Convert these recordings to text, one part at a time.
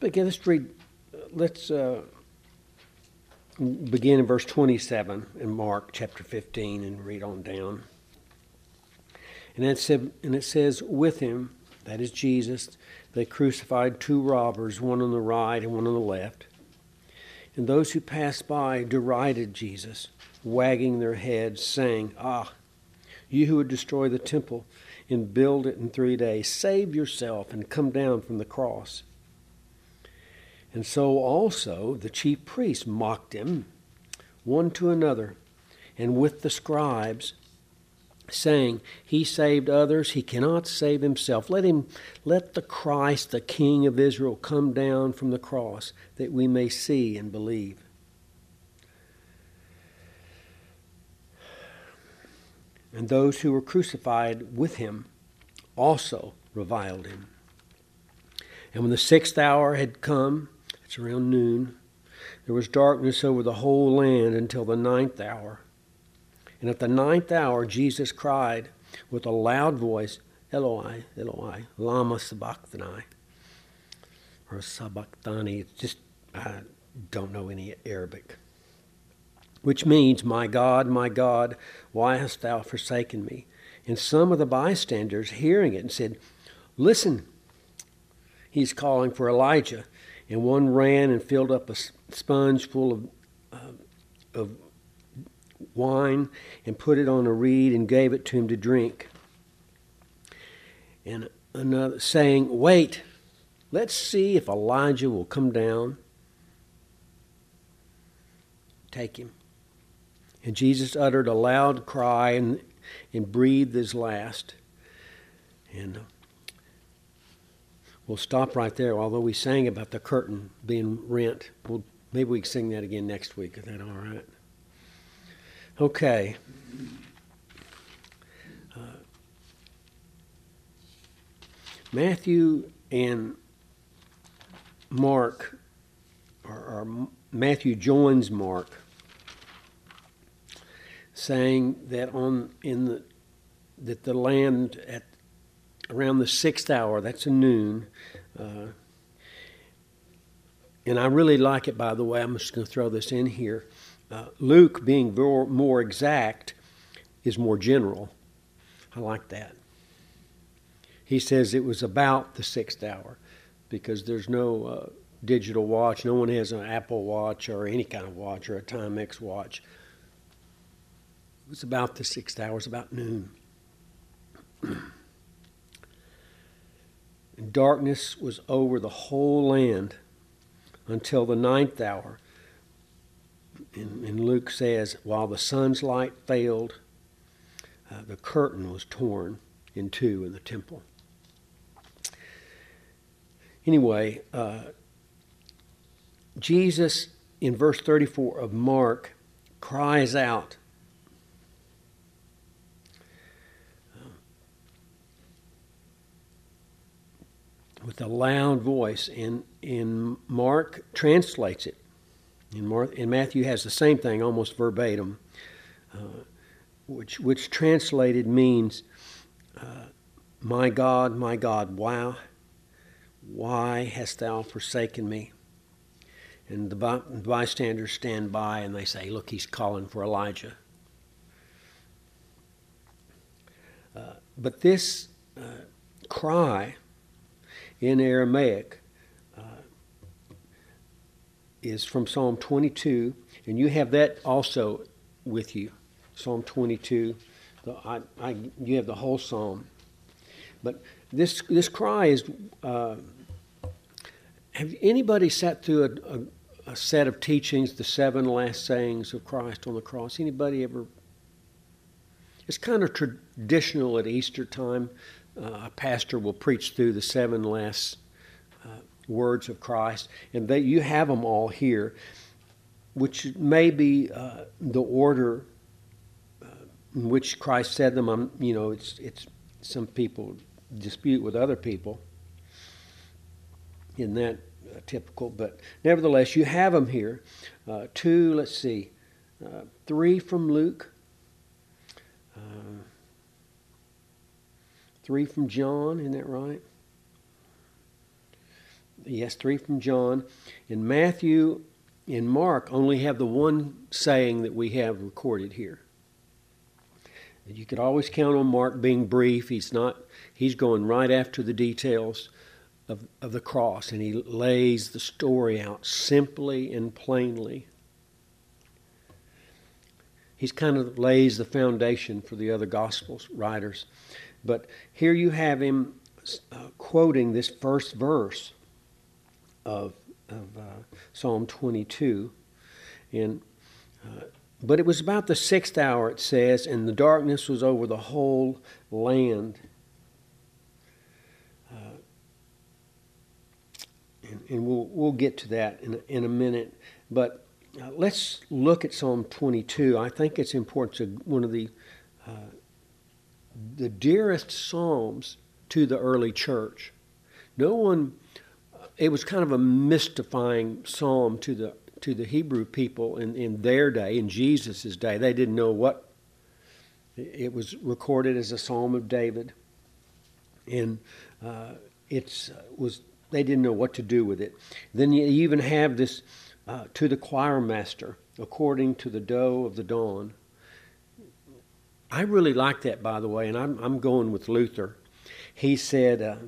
begin. Let's begin in verse 27 in Mark chapter 15 and read on down. And it says, with him, that is Jesus, they crucified two robbers, one on the right and one on the left. And those who passed by derided Jesus, wagging their heads, saying, "Ah, you who would destroy the temple and build it in 3 days, save yourself and come down from the cross." And so also the chief priests mocked him, one to another, and with the scribes, saying, "He saved others, he cannot save himself. Let the Christ, the King of Israel, come down from the cross, that we may see and believe." And those who were crucified with him also reviled him. And when the 6th hour had come, it's around noon, there was darkness over the whole land until the 9th hour. And at the 9th hour, Jesus cried with a loud voice, "Eloi, Eloi, lama sabachthani," or sabachthani. It's just, I don't know any Arabic. Which means, my God, why hast thou forsaken me?" And some of the bystanders, hearing it, said, "Listen, he's calling for Elijah." And one ran and filled up a sponge full of wine and put it on a reed and gave it to him to drink. And another saying, "Wait, let's see if Elijah will come down, take him." And Jesus uttered a loud cry and breathed his last. And we'll stop right there, although we sang about the curtain being rent. Maybe we can sing that again next week. Is that all right? Okay. Matthew and Mark, or Matthew joins Mark, saying that that the land at around the 6th hour, that's a noon, and I really like it, by the way. I'm just going to throw this in here. Luke, being more exact, is more general. I like that. He says it was about the 6th hour, because there's no digital watch. No one has an Apple Watch or any kind of watch or a Timex watch. It was about the 6th hour. It was about noon. And darkness was over the whole land until the 9th hour. And Luke says, while the sun's light failed, the curtain was torn in two in the temple. Anyway, Jesus, in verse 34 of Mark, cries out, with a loud voice, and Mark translates it. And Matthew has the same thing, almost verbatim, which translated means, my God, why hast thou forsaken me?" And the bystanders stand by and they say, "Look, he's calling for Elijah." But this cry in Aramaic is from Psalm 22, and you have that also with you, Psalm 22. You have the whole psalm. But this cry is, have anybody sat through a set of teachings, the 7 last sayings of Christ on the cross? Anybody ever? It's kind of traditional at Easter time. A pastor will preach through the 7 last words of Christ, and you have them all here, which may be the order in which Christ said them. It's some people dispute with other people. Isn't that typical? But nevertheless, you have them here. 2, 3 from Luke, 3 from John, isn't that right? Yes, 3 from John. In Matthew and Mark only have the one saying that we have recorded here. You could always count on Mark being brief. He's going right after the details of the cross, and he lays the story out simply and plainly. He's kind of lays the foundation for the other Gospels writers. But here you have him quoting this first verse of Psalm 22. But it was about the 6th hour, it says, and the darkness was over the whole land. And we'll get to that in a minute. But let's look at Psalm 22. I think it's important. It's one of the dearest psalms to the early church. It was kind of a mystifying psalm to the Hebrew people in their day, in Jesus' day. They didn't know what. It was recorded as a Psalm of David. And they didn't know what to do with it. Then you even have this to the choir master, according to the doe of the dawn. I really like that, by the way, and I'm going with Luther. He said,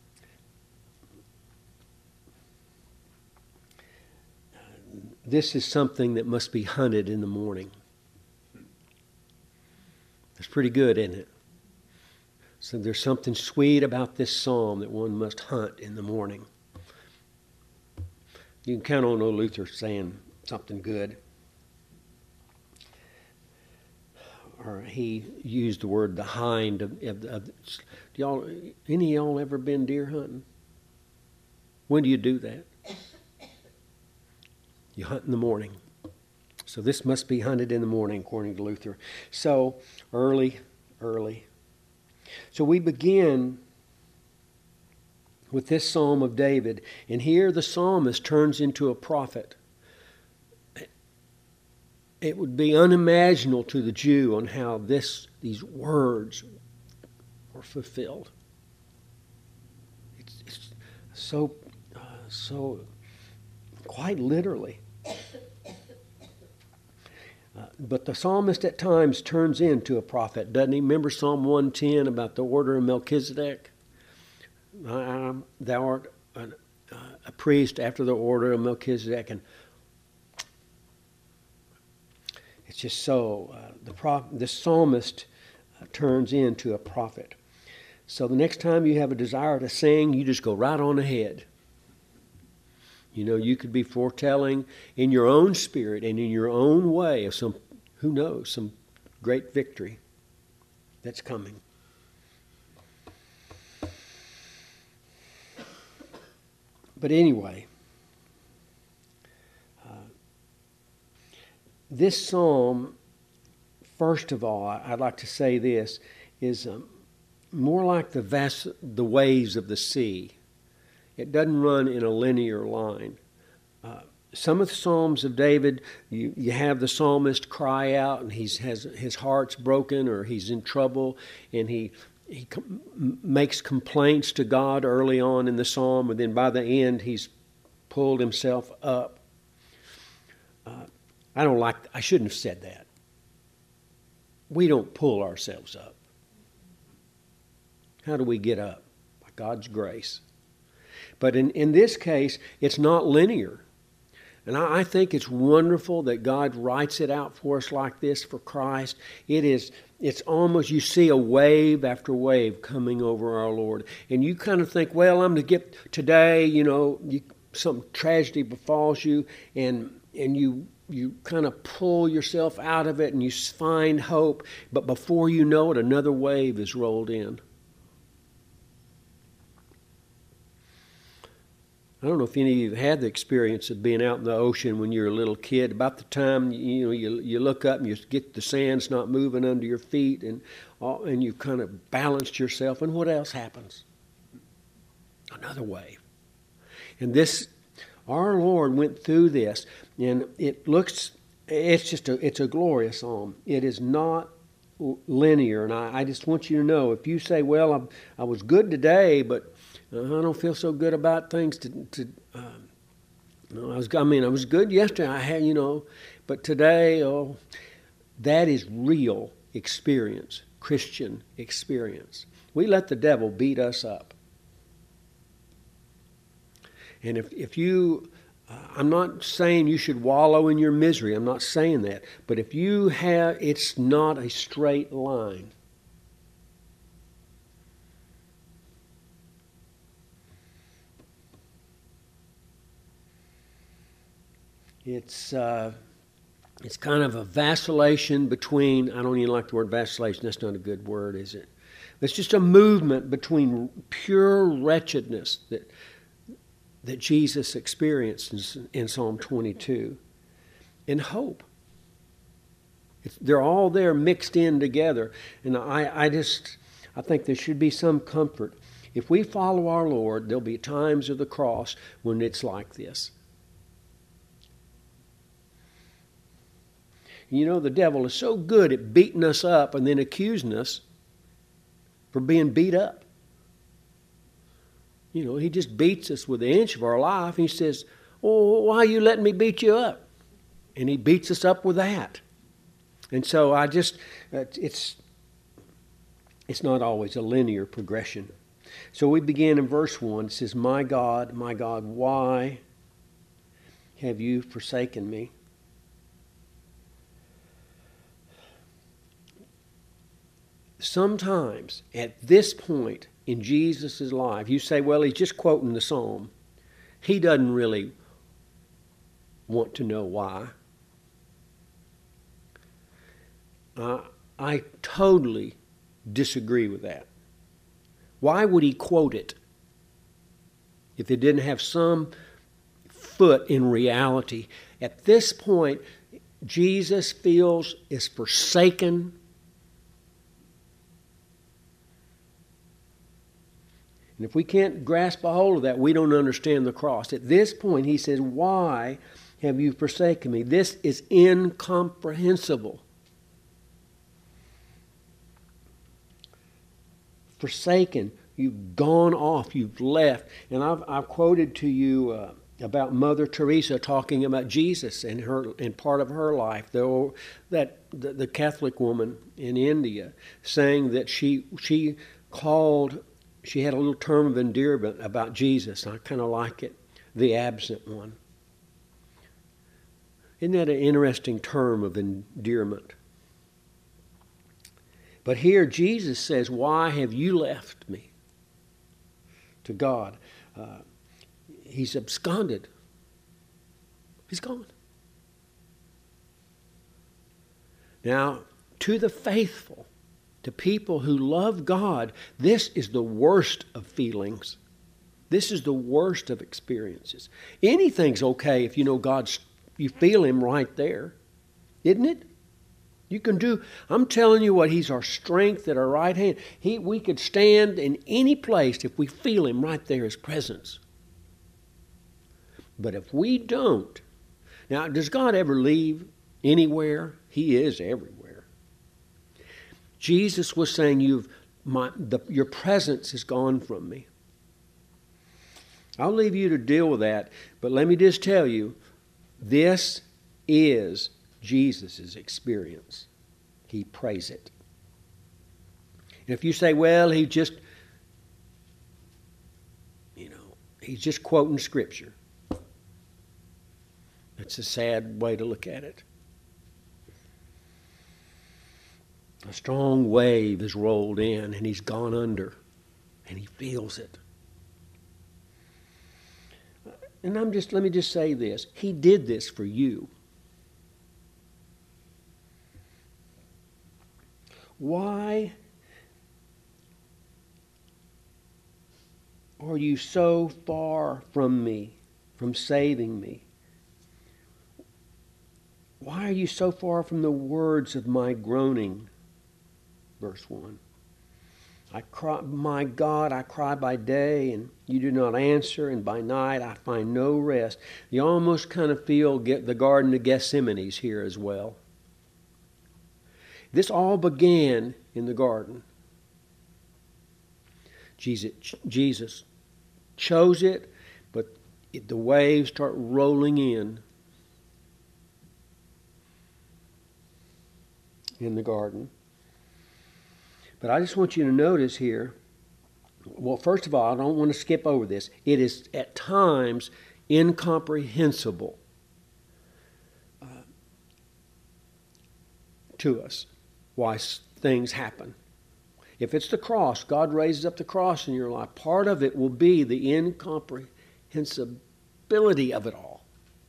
this is something that must be hunted in the morning. That's pretty good, isn't it? So there's something sweet about this psalm that one must hunt in the morning. You can count on old Luther saying something good. Or he used the word the hind any of y'all ever been deer hunting? When do you do that? You hunt in the morning. So this must be hunted in the morning, according to Luther. So early. So we begin with this Psalm of David, and here the psalmist turns into a prophet. It would be unimaginable to the Jew on how these words were fulfilled. It's so quite literally. But the psalmist at times turns into a prophet, doesn't he? Remember Psalm 110 about the order of Melchizedek? Thou art a priest after the order of Melchizedek. And it's just so, the psalmist turns into a prophet. So the next time you have a desire to sing, you just go right on ahead. You know, you could be foretelling in your own spirit and in your own way of some great victory that's coming. But anyway, this psalm, first of all, I'd like to say this, is more like the waves of the sea. It doesn't run in a linear line. Some of the Psalms of David, you have the psalmist cry out, and his heart's broken or he's in trouble, and he makes complaints to God early on in the psalm, and then by the end he's pulled himself up. I shouldn't have said that. We don't pull ourselves up. How do we get up? By God's grace. But in this case, it's not linear. And I think it's wonderful that God writes it out for us like this for Christ. It's almost, you see a wave after wave coming over our Lord. And you kind of think, well, I'm going to get today, some tragedy befalls you, and you kind of pull yourself out of it and you find hope. But before you know it, another wave is rolled in. I don't know if any of you have had the experience of being out in the ocean when you're a little kid. About the time you look up and you get the sand's not moving under your feet, and you kind of balanced yourself, and what else happens? Another wave. And our Lord went through this, and it's a glorious psalm. It is not linear, and I just want you to know, if you say, well, I was good today, but I don't feel so good about things no, I was good yesterday. I had, but today, that is real experience, Christian experience. We let the devil beat us up. And if you, I'm not saying you should wallow in your misery. I'm not saying that. But if you have, it's not a straight line. It's kind of a vacillation between, I don't even like the word vacillation, that's not a good word, is it? It's just a movement between pure wretchedness that Jesus experienced in Psalm 22 and hope. They're all there mixed in together. And I think there should be some comfort. If we follow our Lord, there'll be times of the cross when it's like this. The devil is so good at beating us up and then accusing us for being beat up. He just beats us with the inch of our life. He says, "Oh, why are you letting me beat you up?" And he beats us up with that. And so it's not always a linear progression. So we begin in verse 1. It says, my God, why have you forsaken me?" Sometimes at this point in Jesus' life, you say, well, he's just quoting the psalm. He doesn't really want to know why. I totally disagree with that. Why would he quote it if it didn't have some foot in reality? At this point, Jesus feels is forsaken. And if we can't grasp a hold of that, we don't understand the cross. At this point, he says, why have you forsaken me? This is incomprehensible. Forsaken, you've gone off, you've left. And I've quoted to you about Mother Teresa talking about Jesus and part of her life. The Catholic woman in India saying that she had a little term of endearment about Jesus. I kind of like it, the absent one. Isn't that an interesting term of endearment? But here Jesus says, why have you left me? To God. He's absconded. He's gone. Now, to the faithful, to people who love God, this is the worst of feelings. This is the worst of experiences. Anything's okay if you know you feel Him right there, isn't it? You can do, I'm telling you what, He's our strength at our right hand. We could stand in any place if we feel Him right there, His presence. But if we don't, now does God ever leave anywhere? He is everywhere. Jesus was saying, your presence is gone from me. I'll leave you to deal with that, but let me just tell you, this is Jesus' experience. He prays it. And if you say, well, he's just quoting Scripture. That's a sad way to look at it. A strong wave has rolled in and he's gone under and he feels it. And let me just say this. He did this for you. Why are you so far from me, from saving me? Why are you so far from the words of my groaning? Verse 1. I cry, my God, I cry by day, and you do not answer, and by night I find no rest. You almost kind of feel the Garden of Gethsemane's here as well. This all began in the garden. Jesus chose it, but the waves start rolling in the garden. But I just want you to notice here, well, first of all, I don't want to skip over this. It is at times incomprehensible to us why things happen. If it's the cross, God raises up the cross in your life, part of it will be the incomprehensibility of it all.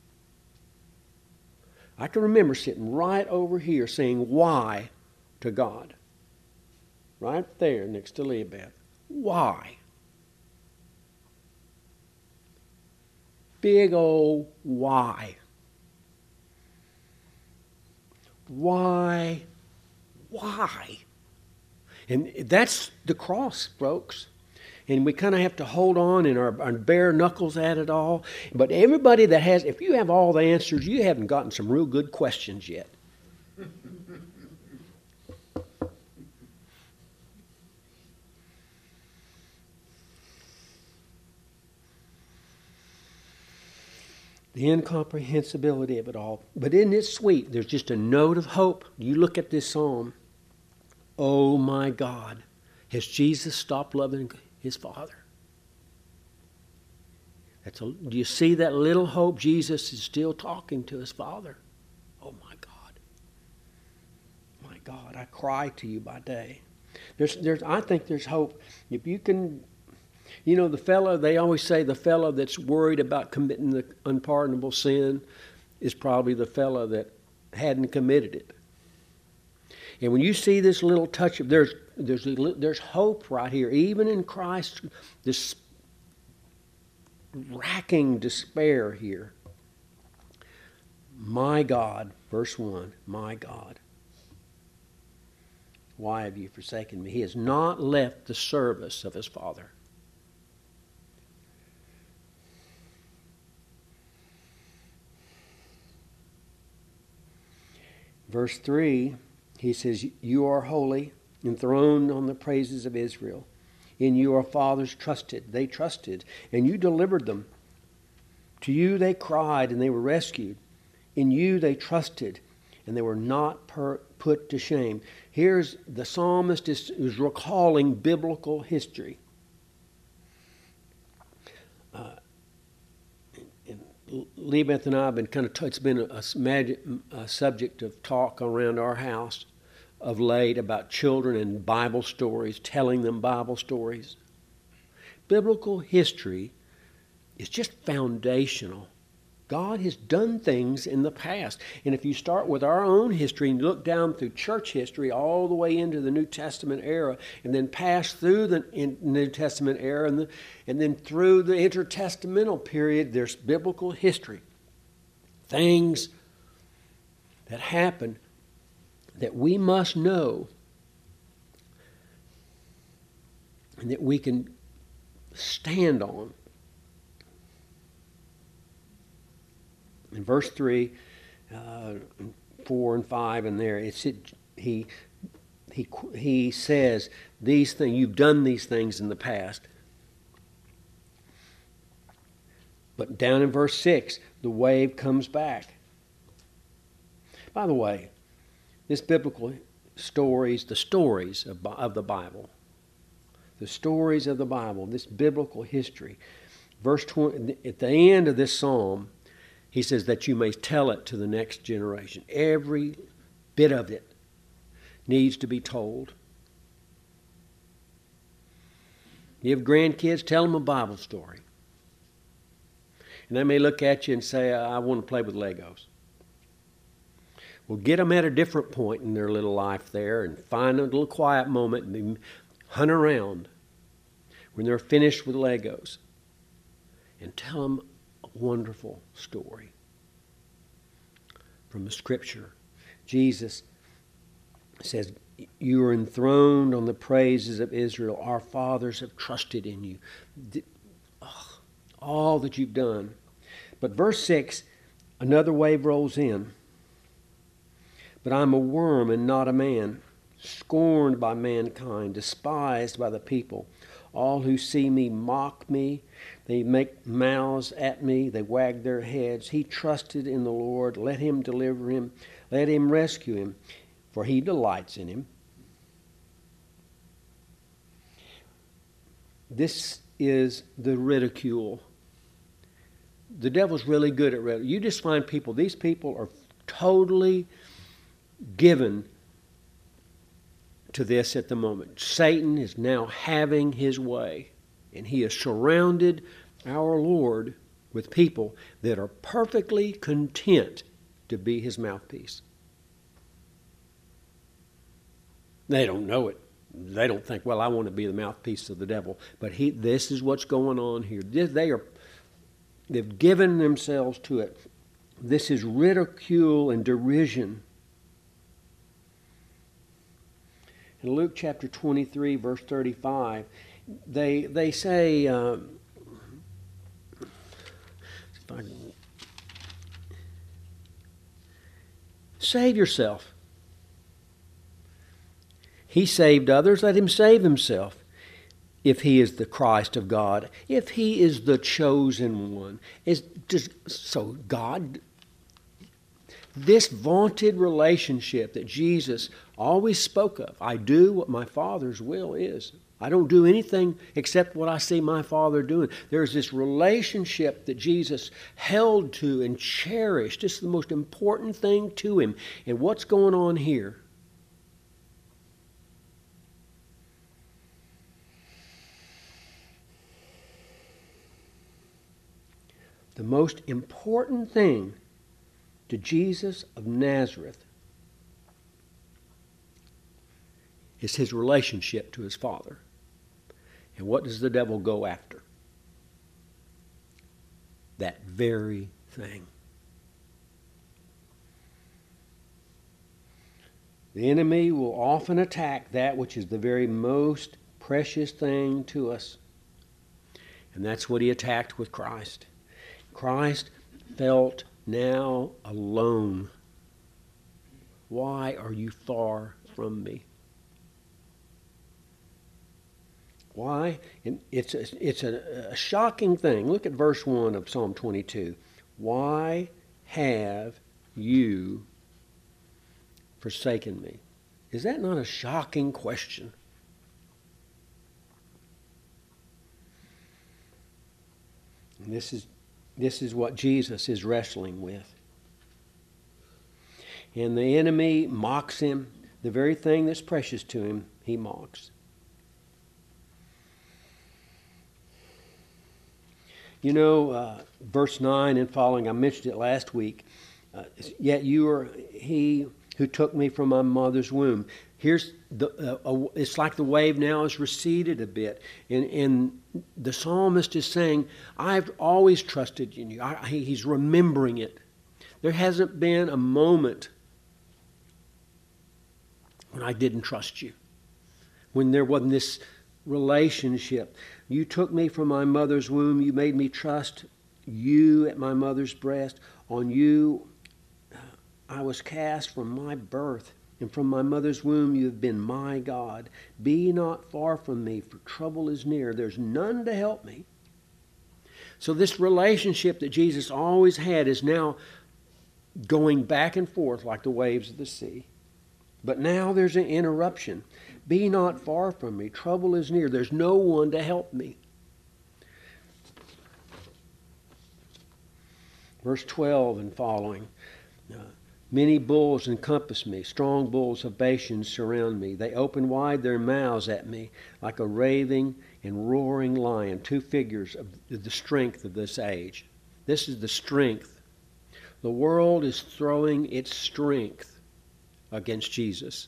I can remember sitting right over here saying why to God. Right there next to Leobeth. Why? Big old why. Why? Why? And that's the cross, folks. And we kind of have to hold on and our bare knuckles at it all. But everybody that has, if you have all the answers, you haven't gotten some real good questions yet. The incomprehensibility of it all. But isn't it sweet? There's just a note of hope. You look at this psalm. Oh my God. Has Jesus stopped loving his Father? Do you see that little hope? Jesus is still talking to his Father. Oh my God. My God, I cry to you by day. I think there's hope. If you can... You know, they always say the fellow that's worried about committing the unpardonable sin is probably the fellow that hadn't committed it. And when you see this little touch of, there's hope right here, even in Christ, this racking despair here. My God, verse 1, my God, why have you forsaken me? He has not left the service of his Father. Verse 3, he says, you are holy, enthroned on the praises of Israel. In you our fathers trusted. They trusted, and you delivered them. To you they cried, and they were rescued. In you they trusted, and they were not put to shame. Here's the psalmist is recalling biblical history. Leobeth and I have been it's been a subject of talk around our house of late about children and Bible stories, telling them Bible stories. Biblical history is just foundational. God has done things in the past. And if you start with our own history and look down through church history all the way into the New Testament era and then pass through the New Testament era and then through the intertestamental period, there's biblical history. Things that happen that we must know and that we can stand on. In verse 3, 4 and 5 in there, he says, these things, you've done these things in the past. But down in verse 6, the wave comes back. By the way, this biblical stories, the stories of the Bible, this biblical history, verse 20, at the end of this psalm, he says that you may tell it to the next generation. Every bit of it needs to be told. You have grandkids, tell them a Bible story. And they may look at you and say, I want to play with Legos. Well, get them at a different point in their little life there and find a little quiet moment and hunt around when they're finished with Legos and tell them a wonderful story from the Scripture. Jesus says, you are enthroned on the praises of Israel. Our fathers have trusted in you. All that you've done. But verse 6, another wave rolls in. But I'm a worm and not a man, scorned by mankind, despised by the people. All who see me mock me. They make mouths at me. They wag their heads. He trusted in the Lord. Let him deliver him. Let him rescue him, for he delights in him. This is the ridicule. The devil's really good at ridicule. You just find people, these people are totally given to this at the moment. Satan is now having his way, and he has surrounded our Lord with people that are perfectly content to be his mouthpiece. They don't know it. They don't think, well, I want to be the mouthpiece of the devil. But this is what's going on here. They've given themselves to it. This is ridicule and derision. In Luke chapter 23, verse 35, they say, save yourself. He saved others, let him save himself. If he is the Christ of God, if he is the chosen one. So God, this vaunted relationship that Jesus always spoke of, I do what my Father's will is. I don't do anything except what I see my Father doing. There's this relationship that Jesus held to and cherished. This is the most important thing to him. And what's going on here? The most important thing to Jesus of Nazareth is his relationship to his Father. And what does the devil go after? That very thing. The enemy will often attack that which is the very most precious thing to us. And that's what he attacked with Christ. Christ felt now alone. Why are you far from me? Why? And it's a shocking thing. Look at verse 1 of Psalm 22. Why have you forsaken me? Is that not a shocking question? And this is what Jesus is wrestling with. And the enemy mocks him. The very thing that's precious to him, he mocks. You know, verse 9 and following, I mentioned it last week. Yet you are he who took me from my mother's womb. Here's it's like the wave now has receded a bit. And the psalmist is saying, I've always trusted in you. He's remembering it. There hasn't been a moment when I didn't trust you. When there wasn't this relationship. You took me from my mother's womb. You made me trust you at my mother's breast. On you I was cast from my birth. And from my mother's womb you have been my God. Be not far from me, for trouble is near. There's none to help me. So this relationship that Jesus always had is now going back and forth like the waves of the sea. But now there's an interruption. Be not far from me. Trouble is near. There's no one to help me. Verse 12 and following. Many bulls encompass me. Strong bulls of Bashan surround me. They open wide their mouths at me like a raving and roaring lion. Two figures of the strength of this age. This is the strength. The world is throwing its strength against Jesus.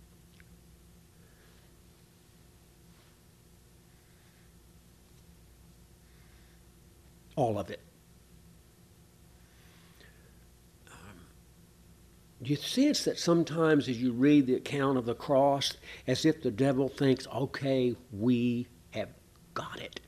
All of it. Do you sense that sometimes as you read the account of the cross, as if the devil thinks, okay, we have got it?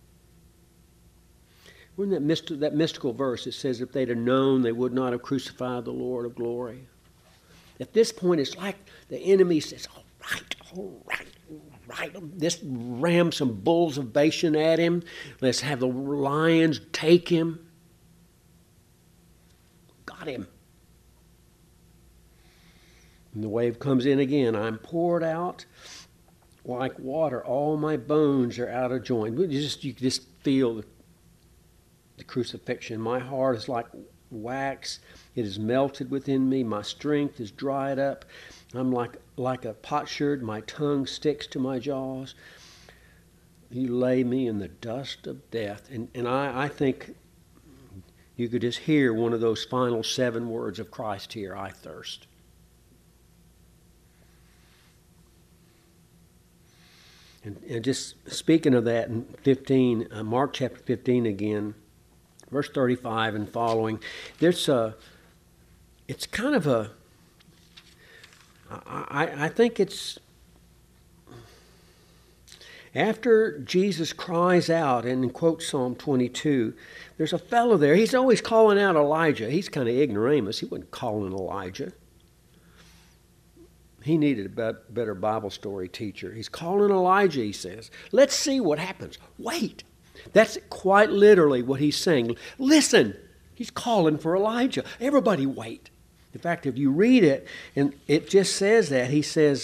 We're in that mystical verse that says if they'd have known, they would not have crucified the Lord of glory. At this point, it's like the enemy says, all right, right? Let's ram some bulls of Bashan at him. Let's have the lions take him. Got him. And the wave comes in again. I'm poured out like water. All my bones are out of joint. You just feel the crucifixion. My heart is like wax. It is melted within me. My strength is dried up. I'm like a potsherd. My tongue sticks to my jaws. You lay me in the dust of death. And I think you could just hear one of those final 7 words of Christ here. I thirst. And just speaking of that in 15, Mark chapter 15 again, verse 35 and following, it's kind of a, I think it's, after Jesus cries out and quotes Psalm 22, there's a fellow there. He's always calling out Elijah. He's kind of ignoramus. He wasn't calling Elijah. He needed a better Bible story teacher. He's calling Elijah, he says. Let's see what happens. Wait. That's quite literally what he's saying. Listen. He's calling for Elijah. Everybody wait. In fact, if you read it, and it just says that. He says,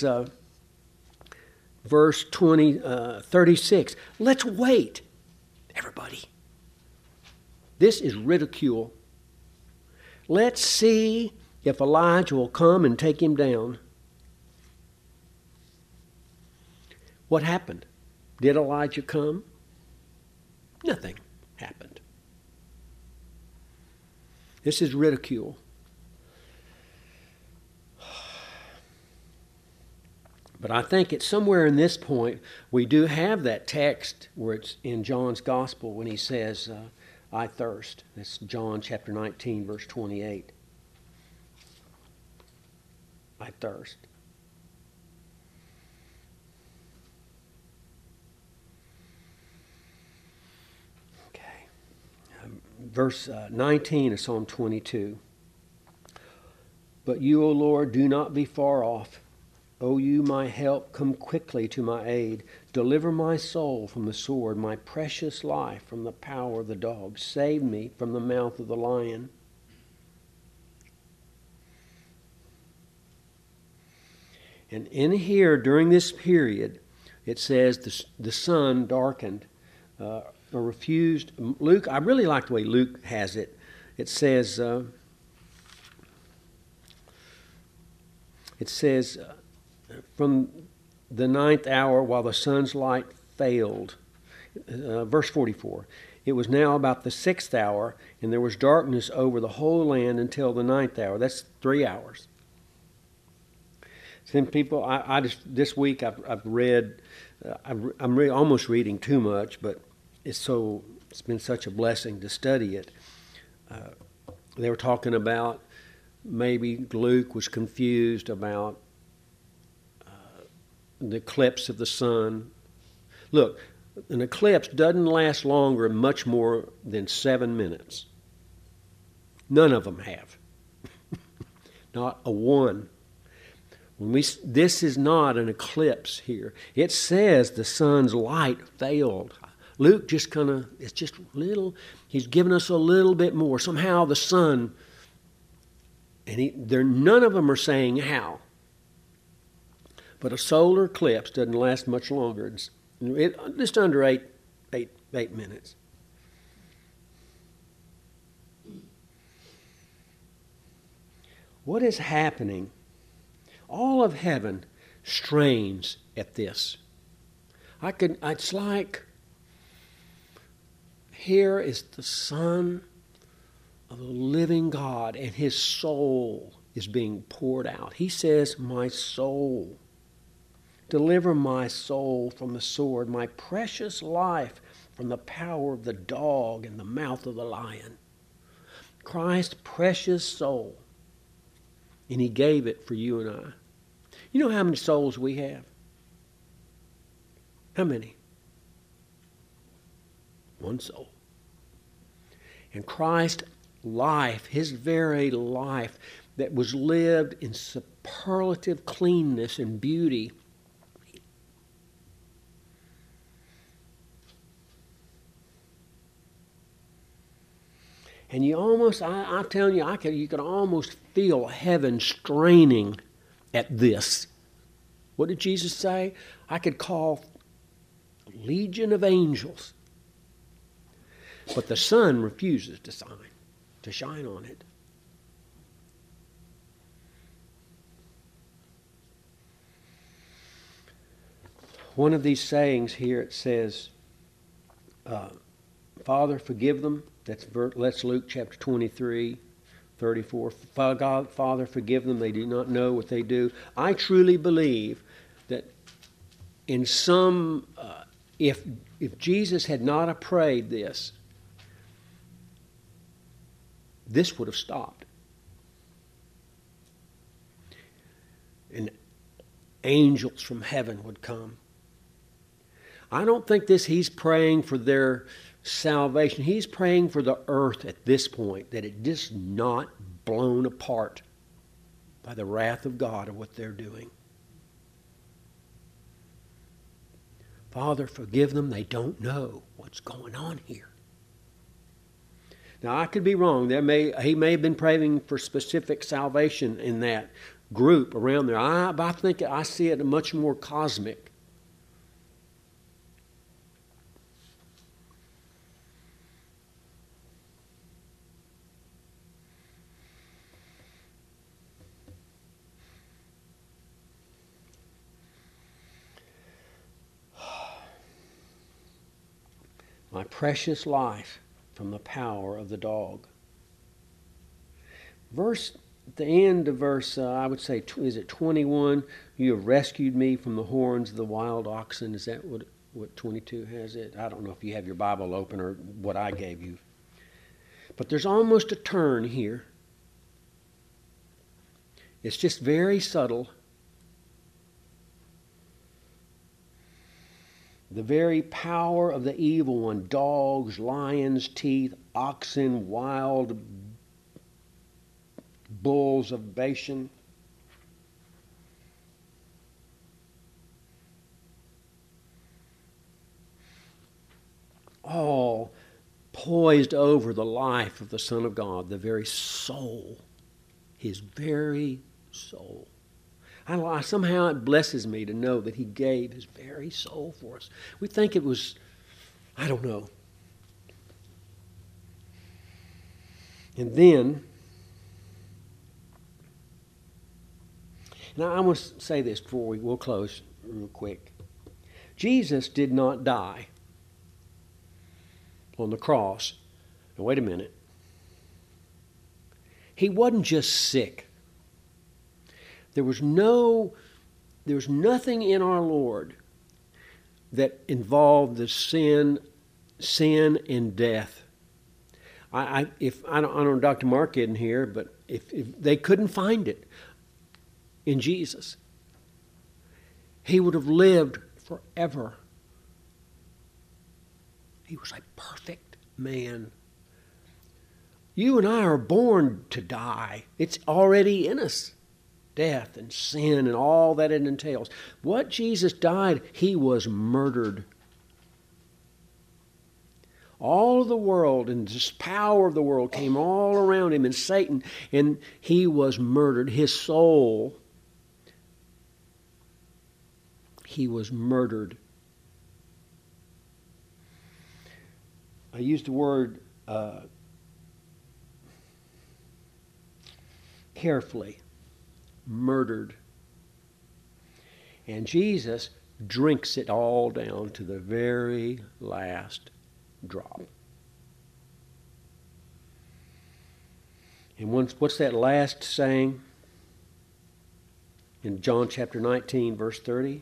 verse 36, let's wait. Everybody. This is ridicule. Let's see if Elijah will come and take him down. What happened? Did Elijah come? Nothing happened. This is ridicule. But I think it's somewhere in this point we do have that text where it's in John's Gospel when he says, I thirst. That's John chapter 19, verse 28. I thirst. Verse 19 of Psalm 22. But you, O Lord, do not be far off. O you, my help, come quickly to my aid. Deliver my soul from the sword, my precious life from the power of the dog. Save me from the mouth of the lion. And in here, during this period, it says the sun darkened, or refused. Luke, I really like the way Luke has it. It says, from the 9th hour while the sun's light failed. Verse 44. It was now about the 6th hour, and there was darkness over the whole land until the 9th hour. That's 3 hours. Some people, I just this week I've read. I'm almost reading too much, but it's been such a blessing to study it. They were talking about maybe Luke was confused about the eclipse of the sun. Look, an eclipse doesn't last longer, much more than 7 minutes. None of them have. Not a one. This is not an eclipse here. It says the sun's light failed. Luke just it's just little, he's given us a little bit more. Somehow the sun, and none of them are saying how. But a solar eclipse doesn't last much longer. It's just under eight minutes. What is happening? All of heaven strains at this. It's like, here is the Son of the living God, and his soul is being poured out. He says, my soul, deliver my soul from the sword, my precious life from the power of the dog and the mouth of the lion. Christ's precious soul. And he gave it for you and I. You know how many souls we have? How many? One soul. And Christ's life, his very life that was lived in superlative cleanness and beauty, And you almost, I'm telling you, you could almost feel heaven straining at this. What did Jesus say? I could call a legion of angels. But the sun refuses to shine on it. One of these sayings here, it says, Father, forgive them. That's Luke chapter 23, 34. Father, forgive them. They do not know what they do. I truly believe that in some, if Jesus had not prayed this would have stopped. And angels from heaven would come. I don't think he's praying for their salvation. He's praying for the earth at this point, that it just not blown apart by the wrath of God of what they're doing. Father, forgive them. They don't know what's going on here. Now, I could be wrong. He may have been praying for specific salvation in that group around there. But I think I see it much more cosmic. My precious life from the power of the dog. At the end of verse, I would say, is it 21? You have rescued me from the horns of the wild oxen. Is that what 22 has it? I don't know if you have your Bible open or what I gave you. But there's almost a turn here. It's just very subtle. The very power of the evil one, dogs, lions' teeth, oxen, wild bulls of Bashan. All poised over the life of the Son of God, the very soul, his very soul. Somehow it blesses me to know that he gave his very soul for us. We think it was, I don't know. And then, now I want to say this before we'll close real quick. Jesus did not die on the cross. Now wait a minute. He wasn't just sick. There was nothing in our Lord that involved the sin and death. I don't know Dr. Mark isn't here, but if they couldn't find it in Jesus, he would have lived forever. He was a perfect man. You and I are born to die. It's already in us. Death and sin and all that it entails. What Jesus died, he was murdered. All of the world and this power of the world came all around him, and Satan, and he was murdered. His soul, he was murdered. I used the word carefully. Murdered. And Jesus drinks it all down to the very last drop. And what's that last saying in John chapter 19, verse 30?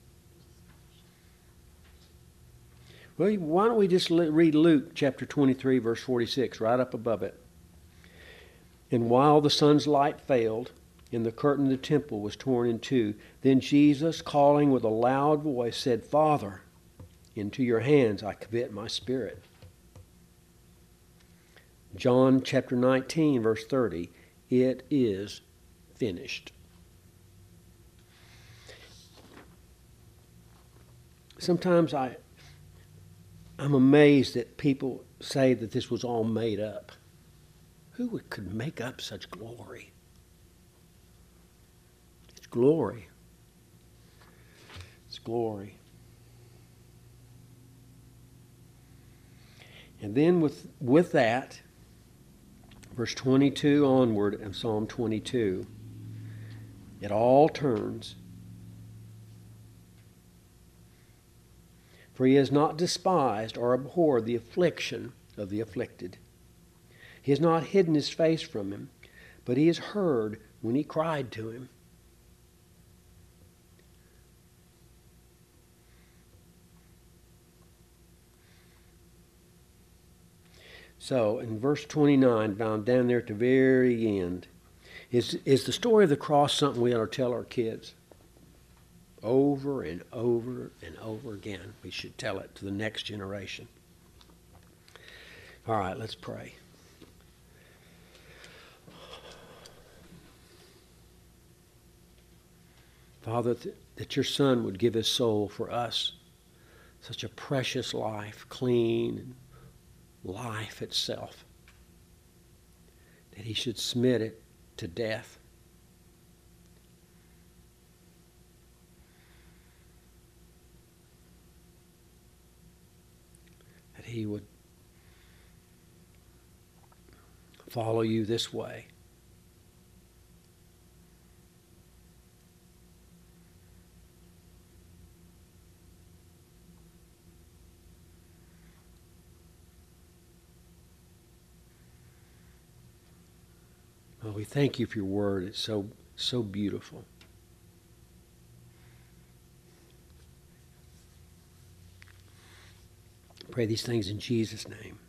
Well, why don't we just read Luke chapter 23, verse 46, right up above it. And while the sun's light failed, and the curtain of the temple was torn in two, then Jesus, calling with a loud voice, said, Father, into your hands I commit my spirit. John chapter 19, verse 30, it is finished. Sometimes I'm amazed that people say that this was all made up. Who could make up such glory? It's glory. It's glory. And then with that, verse 22 onward of Psalm 22, it all turns. For he has not despised or abhorred the affliction of the afflicted. He has not hidden his face from him, but he has heard when he cried to him. So, in verse 29, found down there at the very end, is the story of the cross something we ought to tell our kids? Over and over and over again. We should tell it to the next generation. All right, let's pray. Father, that your Son would give his soul for us, such a precious life, clean life itself, that he should submit it to death. That he would follow you this way. Well, we thank you for your word. It's so beautiful. Pray these things in Jesus' name.